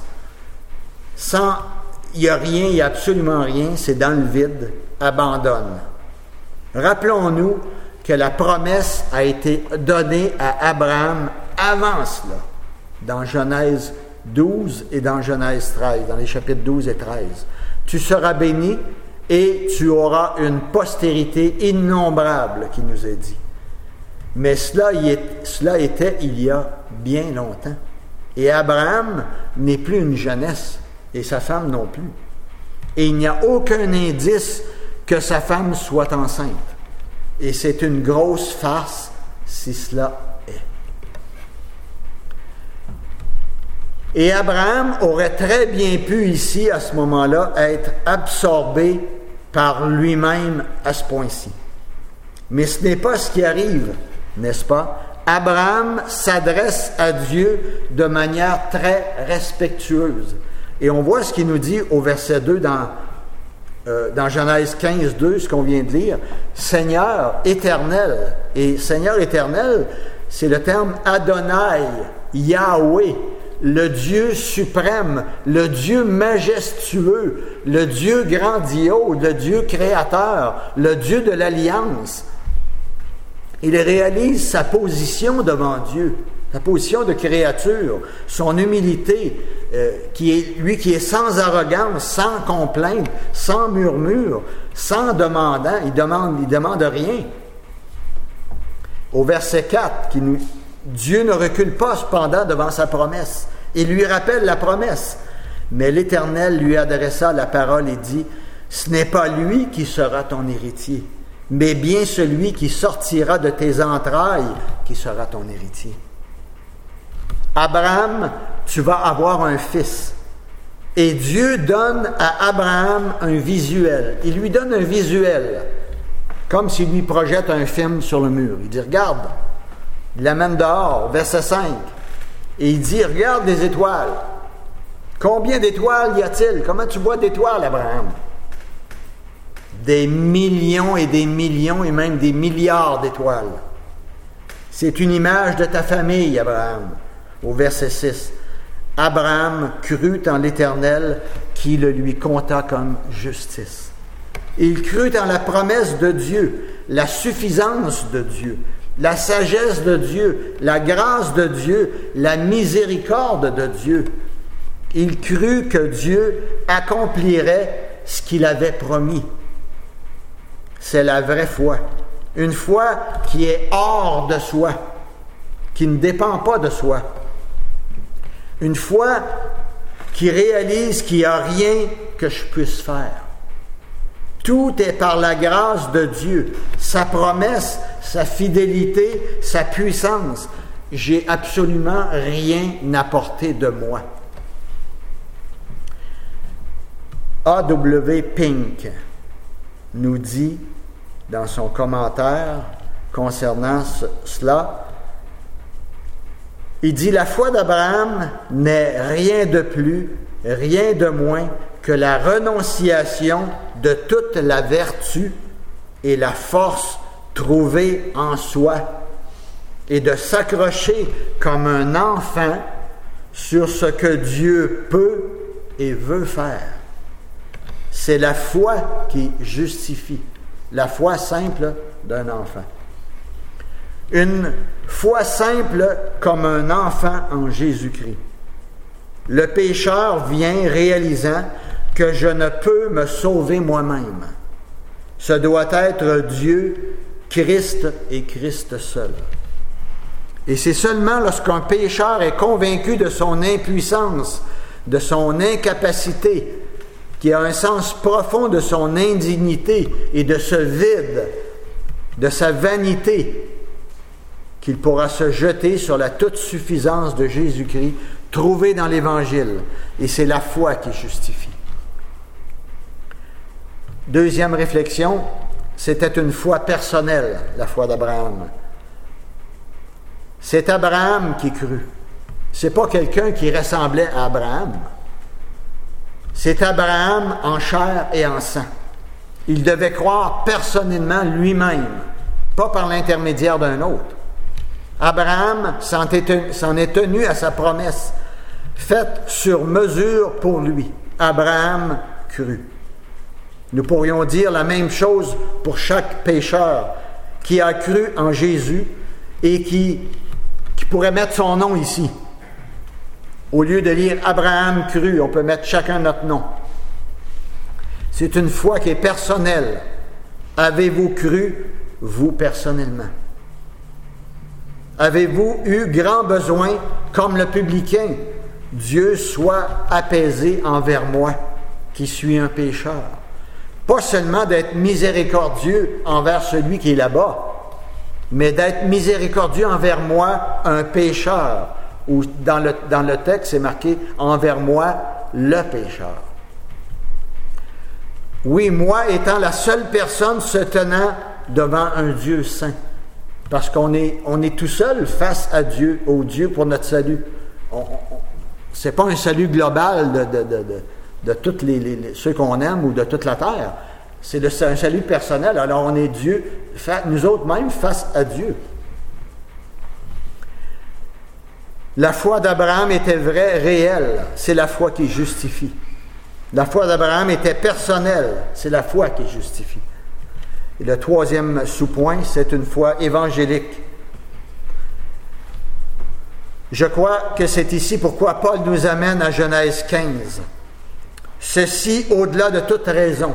il n'y a rien, il n'y a absolument rien, c'est dans le vide, abandonne. Rappelons-nous que la promesse a été donnée à Abraham avant cela, dans Genèse 12 et dans Genèse 13, dans les chapitres 12 et 13. Tu seras béni et tu auras une postérité innombrable, qui nous est dit. Mais cela était il y a bien longtemps. Et Abraham n'est plus une jeunesse, et sa femme non plus. Et il n'y a aucun indice que sa femme soit enceinte. Et c'est une grosse farce si cela est. Et Abraham aurait très bien pu ici, à ce moment-là, être absorbé par lui-même à ce point-ci. Mais ce n'est pas ce qui arrive, n'est-ce pas? Abraham s'adresse à Dieu de manière très respectueuse. Et on voit ce qu'il nous dit au verset 2 dans Genèse 15, 2, ce qu'on vient de lire. Seigneur éternel. Et Seigneur éternel, c'est le terme Adonai, Yahweh, le Dieu suprême, le Dieu majestueux, le Dieu grandiose, le Dieu créateur, le Dieu de l'alliance. Il réalise sa position devant Dieu, sa position de créature, son humilité, qui est sans arrogance, sans complainte, sans murmure, sans demandant, il demande rien. Au verset 4, Dieu ne recule pas cependant devant sa promesse. Il lui rappelle la promesse. Mais l'Éternel lui adressa la parole et dit, « Ce n'est pas lui qui sera ton héritier, mais bien celui qui sortira de tes entrailles qui sera ton héritier. » Abraham, tu vas avoir un fils. Et Dieu donne à Abraham un visuel. Il lui donne un visuel, comme s'il lui projette un film sur le mur. Il dit, regarde, il l'amène dehors, verset 5. Et il dit, regarde les étoiles. Combien d'étoiles y a-t-il? Comment tu vois d'étoiles, Abraham? Des millions et même des milliards d'étoiles. C'est une image de ta famille, Abraham. Au verset 6. Abraham crut en l'Éternel qui le lui compta comme justice. Il crut en la promesse de Dieu, la suffisance de Dieu, la sagesse de Dieu, la grâce de Dieu, la miséricorde de Dieu. Il crut que Dieu accomplirait ce qu'il avait promis. C'est la vraie foi. Une foi qui est hors de soi, qui ne dépend pas de soi. Une foi qui réalise qu'il n'y a rien que je puisse faire. Tout est par la grâce de Dieu, sa promesse, sa fidélité, sa puissance. J'ai absolument rien apporté de moi. A.W. Pink nous dit dans son commentaire concernant cela, il dit « La foi d'Abraham n'est rien de plus, rien de moins que la renonciation de toute la vertu et la force trouvée en soi et de s'accrocher comme un enfant sur ce que Dieu peut et veut faire. C'est la foi qui justifie, la foi simple d'un enfant. Une foi simple comme un enfant en Jésus-Christ. Le pécheur vient réalisant que je ne peux me sauver moi-même. Ce doit être Dieu, Christ et Christ seul. Et c'est seulement lorsqu'un pécheur est convaincu de son impuissance, de son incapacité, qui a un sens profond de son indignité et de ce vide, de sa vanité, qu'il pourra se jeter sur la toute-suffisance de Jésus-Christ, trouvée dans l'Évangile. Et c'est la foi qui justifie. Deuxième réflexion, c'était une foi personnelle, la foi d'Abraham. C'est Abraham qui crut. C'est pas quelqu'un qui ressemblait à Abraham. C'est Abraham en chair et en sang. Il devait croire personnellement lui-même, pas par l'intermédiaire d'un autre. Abraham s'en est tenu à sa promesse, faite sur mesure pour lui. Abraham crut. Nous pourrions dire la même chose pour chaque pécheur qui a cru en Jésus et qui pourrait mettre son nom ici. Au lieu de lire Abraham crut, on peut mettre chacun notre nom. C'est une foi qui est personnelle. Avez-vous cru, vous personnellement? Avez-vous eu grand besoin, comme le publicain, Dieu soit apaisé envers moi, qui suis un pécheur? Pas seulement d'être miséricordieux envers celui qui est là-bas, mais d'être miséricordieux envers moi, un pécheur. Ou dans le texte, c'est marqué « envers moi, le pécheur ». Oui, moi étant la seule personne se tenant devant un Dieu saint. Parce qu'on est tout seul face à Dieu, au Dieu pour notre salut. C'est pas un salut global de tous ceux qu'on aime ou de toute la terre. C'est un salut personnel. Alors on est Dieu, nous autres même, face à Dieu. La foi d'Abraham était vraie, réelle. C'est la foi qui justifie. La foi d'Abraham était personnelle. C'est la foi qui justifie. Et le troisième sous-point, c'est une foi évangélique. Je crois que c'est ici pourquoi Paul nous amène à Genèse 15. Ceci au-delà de toute raison.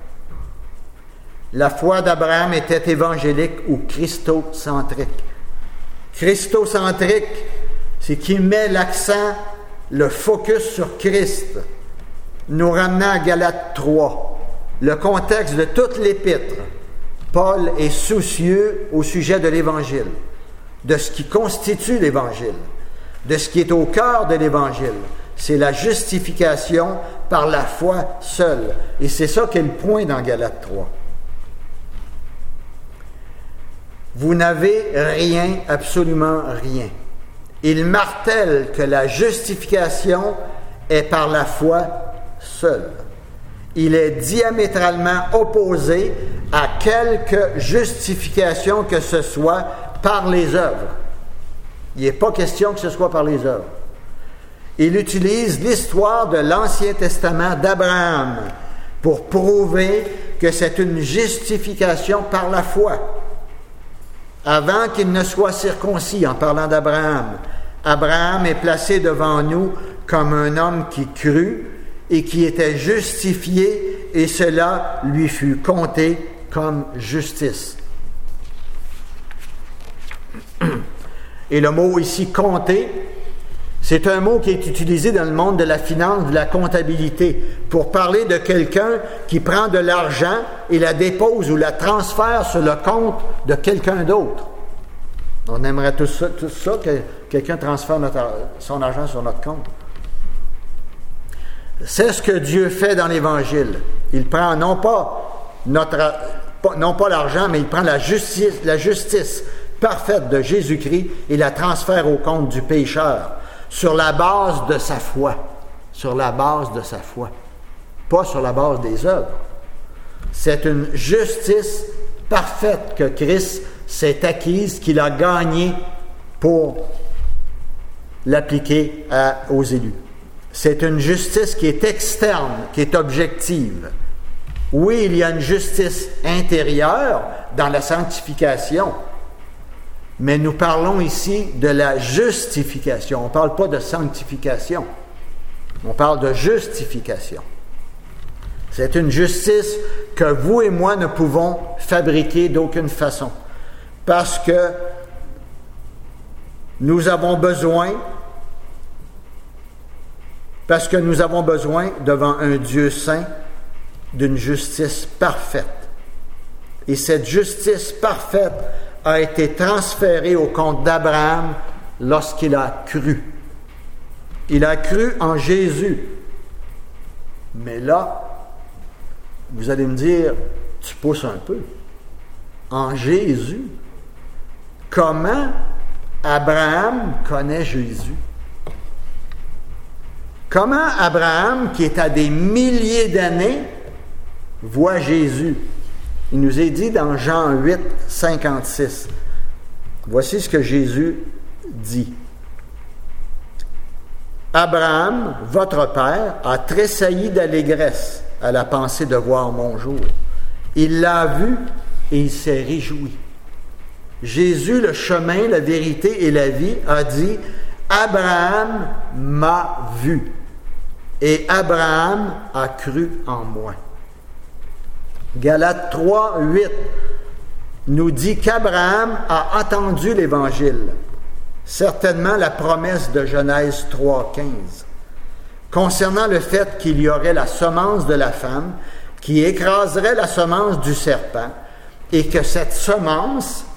La foi d'Abraham était évangélique ou christocentrique. Christocentrique, c'est qu'il met l'accent, le focus sur Christ, nous ramenant à Galates 3. Le contexte de toute l'épître, Paul est soucieux au sujet de l'Évangile, de ce qui constitue l'Évangile, de ce qui est au cœur de l'Évangile. C'est la justification par la foi seule. Et c'est ça qu'est le point dans Galates 3. Vous n'avez rien, absolument rien. Il martèle que la justification est par la foi seule. Il est diamétralement opposé à quelque justification que ce soit par les œuvres. Il n'est pas question que ce soit par les œuvres. Il utilise l'histoire de l'Ancien Testament d'Abraham pour prouver que c'est une justification par la foi. Avant qu'il ne soit circoncis, en parlant d'Abraham, Abraham est placé devant nous comme un homme qui crut et qui était justifié, et cela lui fut compté comme justice. Et le mot ici « compter », c'est un mot qui est utilisé dans le monde de la finance, de la comptabilité, pour parler de quelqu'un qui prend de l'argent et la dépose ou la transfère sur le compte de quelqu'un d'autre. On aimerait tout ça que quelqu'un transfère son argent sur notre compte. C'est ce que Dieu fait dans l'Évangile. Il prend non pas l'argent, mais il prend la justice parfaite de Jésus-Christ et la transfère au compte du pécheur sur la base de sa foi. Sur la base de sa foi. Pas sur la base des œuvres. C'est une justice parfaite que Christ s'est acquise, qu'il a gagnée pour l'appliquer aux élus. c'est une justice qui est externe, qui est objective. Oui, il y a une justice intérieure dans la sanctification, mais nous parlons ici de la justification. On ne parle pas de sanctification, on parle de justification. C'est une justice que vous et moi ne pouvons fabriquer d'aucune façon, parce que nous avons besoin devant un Dieu saint d'une justice parfaite. Et cette justice parfaite a été transférée au compte d'Abraham lorsqu'il a cru. Il a cru en Jésus. Mais là, vous allez me dire, tu pousses un peu. En Jésus? Comment Abraham connaît Jésus? Comment Abraham, qui est à des milliers d'années, voit Jésus? Il nous est dit dans Jean 8, 56. Voici ce que Jésus dit. Abraham, votre père, a tressailli d'allégresse à la pensée de voir mon jour. Il l'a vu et il s'est réjoui. Jésus, le chemin, la vérité et la vie, a dit « Abraham m'a vu et Abraham a cru en moi ». Galates 3, 8 nous dit qu'Abraham a entendu l'Évangile, certainement la promesse de Genèse 3, 15, concernant le fait qu'il y aurait la semence de la femme qui écraserait la semence du serpent et que de cette semence,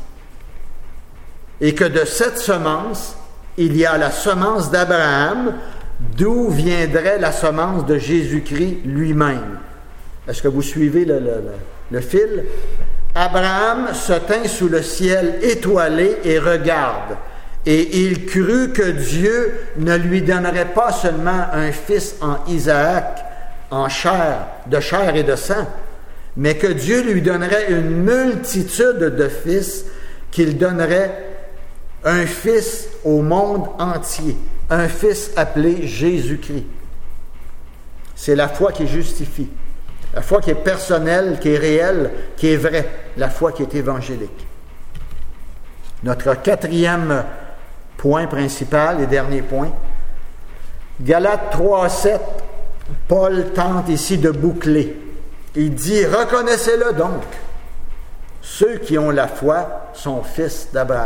il y a la semence d'Abraham, d'où viendrait la semence de Jésus-Christ lui-même. Est-ce que vous suivez le fil? Abraham se tint sous le ciel étoilé et regarde. Et il crut que Dieu ne lui donnerait pas seulement un fils en Isaac, de chair et de sang, mais que Dieu lui donnerait une multitude de fils, qu'il donnerait un fils au monde entier, un fils appelé Jésus-Christ. C'est la foi qui justifie, la foi qui est personnelle, qui est réelle, qui est vraie, la foi qui est évangélique. Notre quatrième point principal et dernier point, Galates 3:7, Paul tente ici de boucler. Il dit « Reconnaissez-le donc, ceux qui ont la foi sont fils d'Abraham. »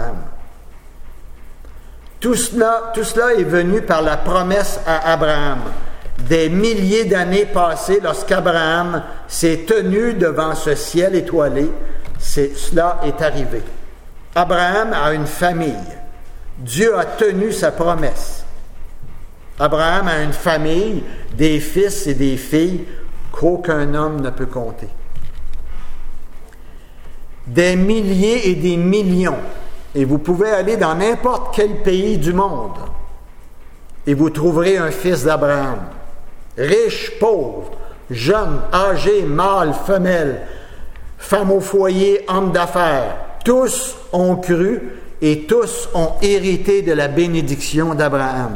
Tout cela est venu par la promesse à Abraham. Des milliers d'années passées, lorsqu'Abraham s'est tenu devant ce ciel étoilé, cela est arrivé. Abraham a une famille. Dieu a tenu sa promesse. Abraham a une famille, des fils et des filles qu'aucun homme ne peut compter. Des milliers et des millions. Et vous pouvez aller dans n'importe quel pays du monde et vous trouverez un fils d'Abraham. Riche, pauvre, jeune, âgé, mâle, femelle, femme au foyer, homme d'affaires. Tous ont cru et tous ont hérité de la bénédiction d'Abraham.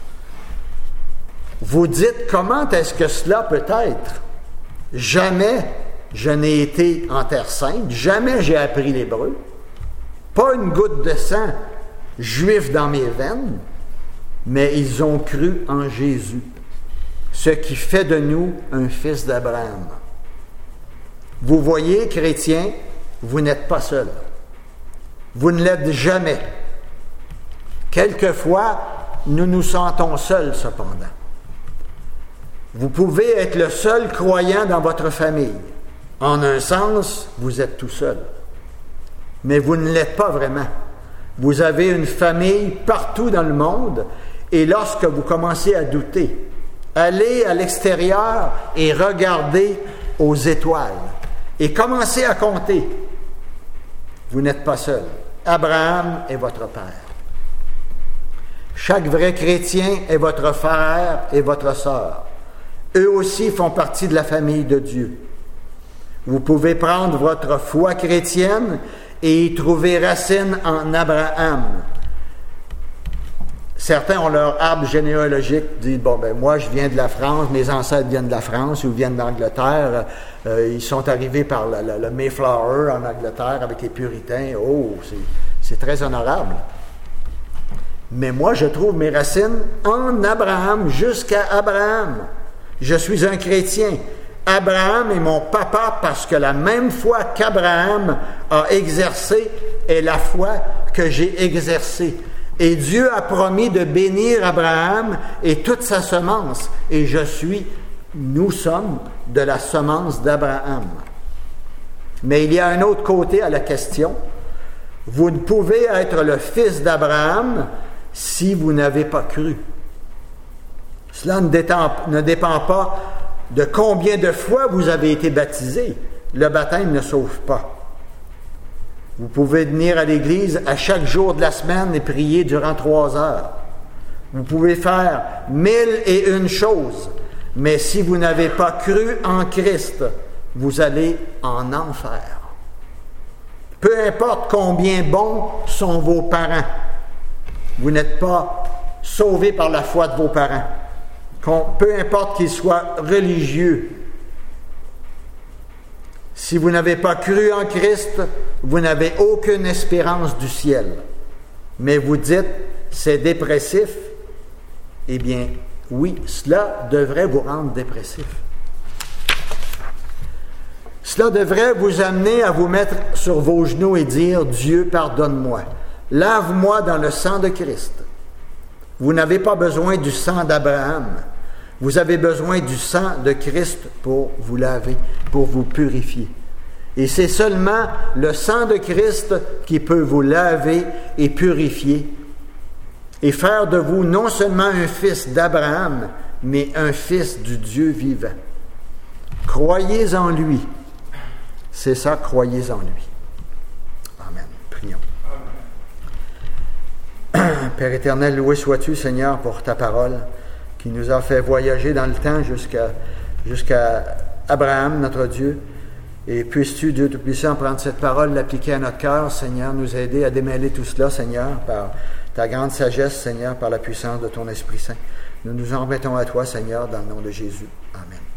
Vous dites, comment est-ce que cela peut être? Jamais je n'ai été en terre sainte, jamais j'ai appris l'hébreu. Pas une goutte de sang juif dans mes veines, mais ils ont cru en Jésus, ce qui fait de nous un fils d'Abraham. Vous voyez, chrétiens, vous n'êtes pas seuls. Vous ne l'êtes jamais. Quelquefois, nous nous sentons seuls, cependant. Vous pouvez être le seul croyant dans votre famille. En un sens, vous êtes tout seul. Mais vous ne l'êtes pas vraiment. Vous avez une famille partout dans le monde, et lorsque vous commencez à douter, allez à l'extérieur et regardez aux étoiles, et commencez à compter. Vous n'êtes pas seul. Abraham est votre père. Chaque vrai chrétien est votre frère et votre sœur. Eux aussi font partie de la famille de Dieu. Vous pouvez prendre votre foi chrétienne et y trouver racine en Abraham. Certains ont leur arbre généalogique, disent, bon, ben moi, je viens de la France, mes ancêtres viennent de la France ou viennent d'Angleterre, ils sont arrivés par le Mayflower en Angleterre avec les puritains. Oh, c'est très honorable. Mais moi, je trouve mes racines en Abraham jusqu'à Abraham. Je suis un chrétien. Abraham est mon papa parce que la même foi qu'Abraham a exercé est la foi que j'ai exercée. Et Dieu a promis de bénir Abraham et toute sa semence. Et nous sommes de la semence d'Abraham. Mais il y a un autre côté à la question. Vous ne pouvez être le fils d'Abraham si vous n'avez pas cru. Cela ne dépend pas de combien de fois vous avez été baptisé. Le baptême ne sauve pas. Vous pouvez venir à l'église à chaque jour de la semaine et prier durant 3 heures. Vous pouvez faire 1001 choses, mais si vous n'avez pas cru en Christ, vous allez en enfer. Peu importe combien bons sont vos parents, vous n'êtes pas sauvés par la foi de vos parents. Peu importe qu'ils soient religieux, si vous n'avez pas cru en Christ, vous n'avez aucune espérance du ciel. Mais vous dites, c'est dépressif. Eh bien, oui, cela devrait vous rendre dépressif. Cela devrait vous amener à vous mettre sur vos genoux et dire, Dieu, pardonne-moi. Lave-moi dans le sang de Christ. Vous n'avez pas besoin du sang d'Abraham. Vous avez besoin du sang de Christ pour vous laver, pour vous purifier. Et c'est seulement le sang de Christ qui peut vous laver et purifier et faire de vous non seulement un fils d'Abraham, mais un fils du Dieu vivant. Croyez en lui. C'est ça, croyez en lui. Amen. Prions. Amen. Père éternel, loué sois-tu, Seigneur, pour ta parole qui nous a fait voyager dans le temps jusqu'à Abraham, notre Dieu. Et puisses-tu, Dieu Tout-Puissant, prendre cette parole, l'appliquer à notre cœur, Seigneur, nous aider à démêler tout cela, Seigneur, par ta grande sagesse, Seigneur, par la puissance de ton Esprit Saint. Nous nous en remettons à toi, Seigneur, dans le nom de Jésus. Amen.